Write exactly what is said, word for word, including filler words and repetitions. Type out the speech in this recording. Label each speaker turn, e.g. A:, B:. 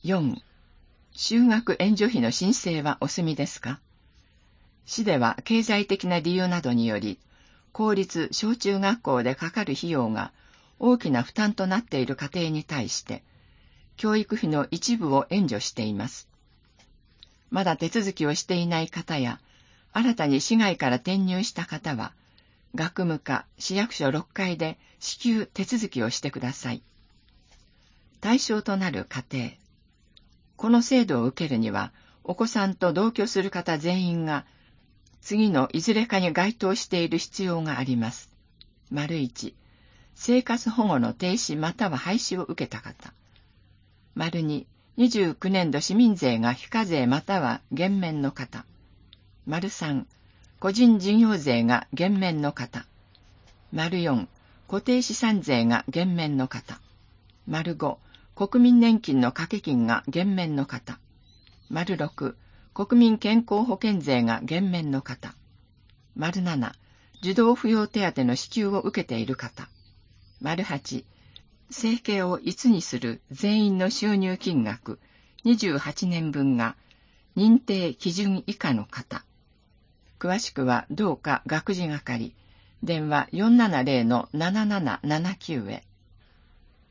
A: よん、就学援助費の申請はお済みですか？市では経済的な理由などにより、公立小中学校でかかる費用が大きな負担となっている家庭に対して、教育費の一部を援助しています。まだ手続きをしていない方や、新たに市外から転入した方は、学務課、市役所ろっかいで至急手続きをしてください。対象となる家庭。この制度を受けるには、お子さんと同居する方全員が、次のいずれかに該当している必要があります。丸いち、生活保護の停止または廃止を受けた方。丸に、にじゅうきゅうねんど市民税が非課税または減免の方。丸さん、個人事業税が減免の方。丸よん、固定資産税が減免の方。丸ご、国民年金の掛け金が減免の方。丸ろく、国民健康保険税が減免の方。丸なな、児童扶養手当の支給を受けている方。丸はち、生計をいつにする全員の収入金額にじゅうはちねんぶんが認定基準以下の方。詳しくはどうか学事係、電話 よんななゼロのなななななきゅう へ。